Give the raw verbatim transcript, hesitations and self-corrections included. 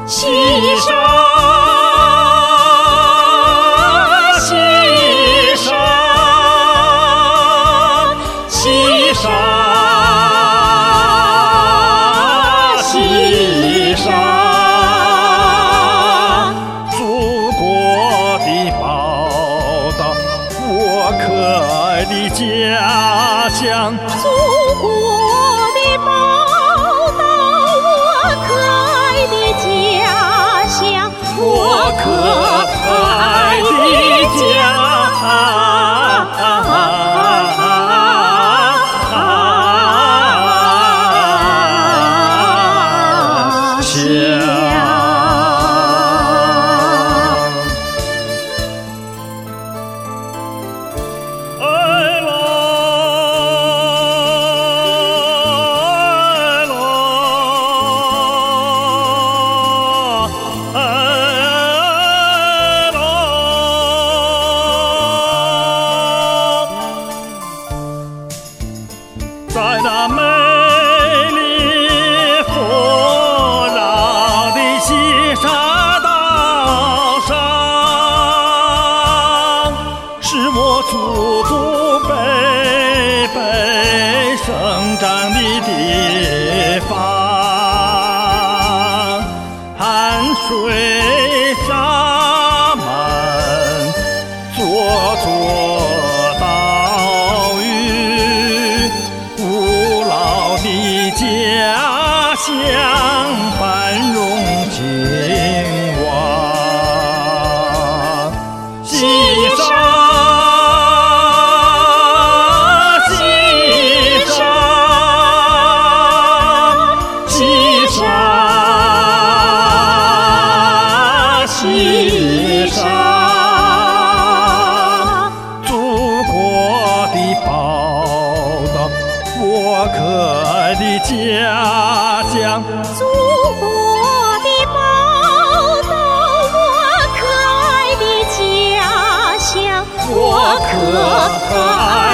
西山，西山，西山，西山，祖国的宝岛，我可爱的家乡。 祖国的宝岛，我可爱的家乡， 我可爱的家在那美丽富饶的西沙岛上，是我祖祖辈辈生长的地方。汗水沙满，座座岛屿，古老的家乡，繁荣兴旺。西沙，西沙，西沙，西沙。我可爱的家乡， 祖国的宝岛，我可爱的家乡， 我可爱